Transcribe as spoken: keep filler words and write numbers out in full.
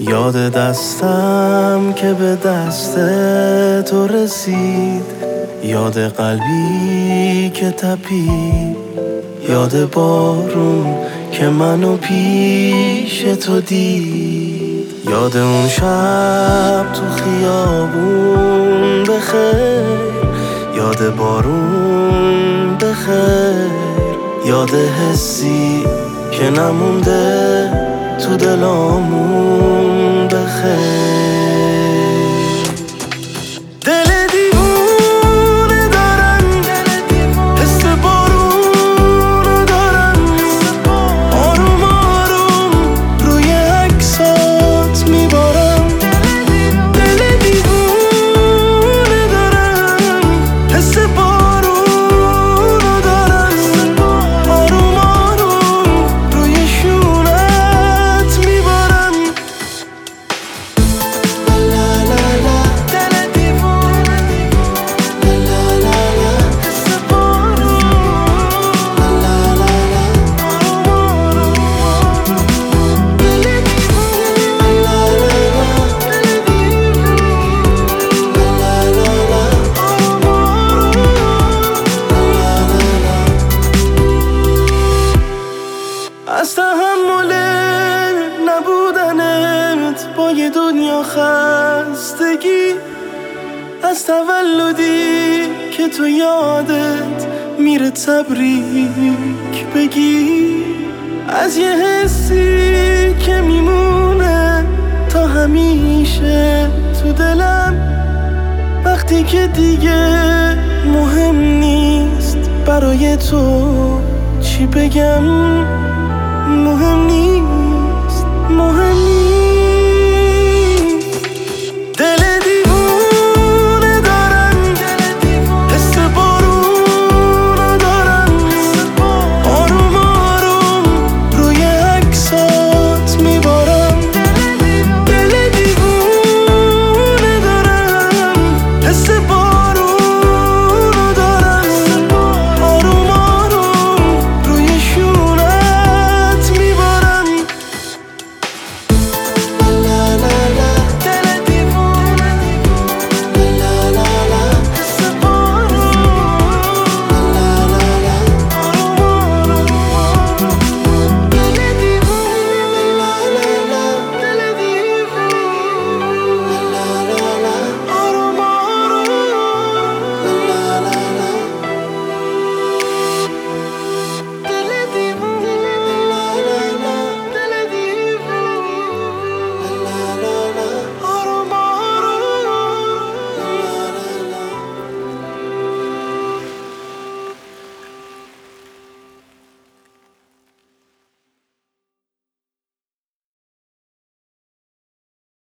یاد دستم که به دست تو رسید، یاد قلبی که تپید، یاد بارون که منو پیش تو دید، یاد اون شب تو خیابون بخیر، یاد بارون بخیر، یاد حسی که نمونده تو دلامون بخیر. دل دیوونه دارم، حس بارون دارم، آروم آروم روی عکسات میبارم. دل دیوونه دارم، حس بارون دارم، آروم آروم روی شونت میبارم. از تحمل نبودنت با یه دنیا خستگی، از تولدی که تو یادت میره تبریک بگی، از یه حسی که میمونه تا همیشه تو دلم، وقتی که دیگه مهم نیست برای تو چی بگم، مهم